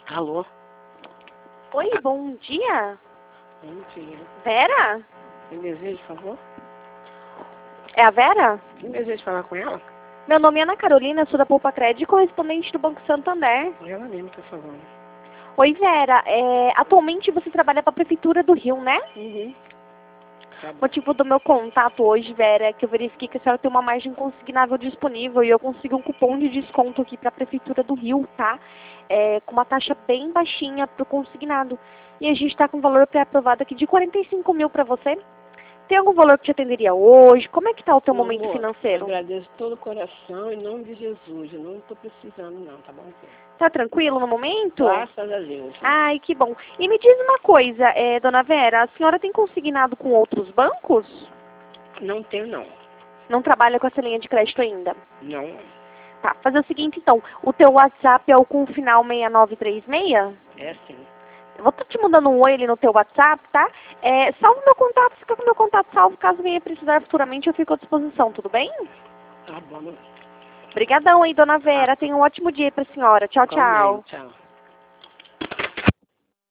Alô? Oi, bom dia. Bom dia. Vera? Quem deseja, por favor? É a Vera? Quem deseja falar com ela? Meu nome é Ana Carolina, sou da Poupa Crédito, correspondente do Banco Santander. Ela mesmo tá falando. Oi, Vera. Atualmente você trabalha para a Prefeitura do Rio, né? Uhum. Tá O bom. motivo do meu contato hoje, Vera, é que eu verifiquei que a senhora tem uma margem consignável disponível e eu consegui um cupom de desconto aqui para a Prefeitura do Rio, tá? Com uma taxa bem baixinha para o consignado. E a gente está com um valor pré-aprovado aqui de 45 mil para você. Tem algum valor que te atenderia hoje? Como é que está o teu Meu momento amor, financeiro? agradeço todo o coração em nome de Jesus. Eu não tô precisando não, tá bom? Tá tranquilo no momento? Graças a Deus. Ai, que bom. E me diz uma coisa, dona Vera, a senhora tem consignado com outros bancos? Não tenho não. Não trabalha com essa linha de crédito ainda? Não. Tá, fazer o seguinte então, o teu WhatsApp é o com final 6936? É sim. Eu vou estar te mandando um oi ali no teu WhatsApp, tá? Salva o meu contato, fica com o meu contato salvo, caso venha precisar futuramente eu fico à disposição, tudo bem? Tá bom. Obrigadão aí, dona Vera, tenha um ótimo dia pra senhora. Tchau, tchau. Igualmente, tchau.